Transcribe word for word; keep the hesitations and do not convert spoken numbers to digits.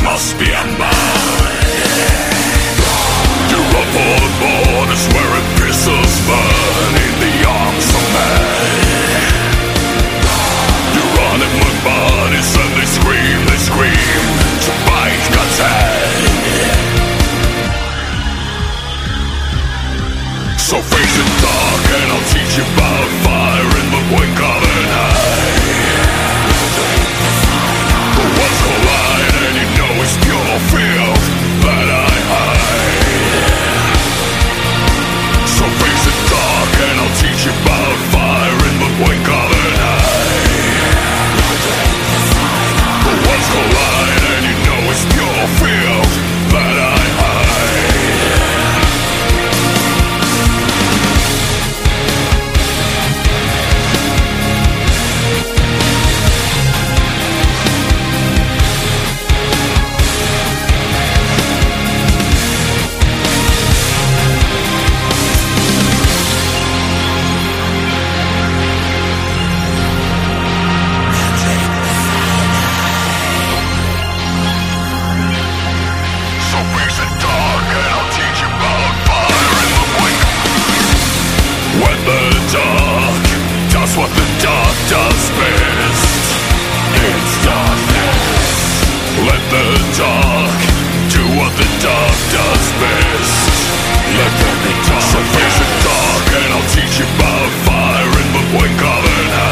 must be a mine. You're up on board is where it pisses burn in the arms of man. You're running with bodies and they scream, they scream to bite content. So face it dark and I'll teach you about fire in the blink of an eye. The worlds collide and you know it's pure field that I hide. So face it dark and I'll teach you about fire in the blink of an eye. The worlds collide and you know it's pure field that I hide. What the dark does best. It's darkness. Let the dark do what the dark does best. Let there be dark. So face it dark and I'll teach you about fire in the blink of an eye.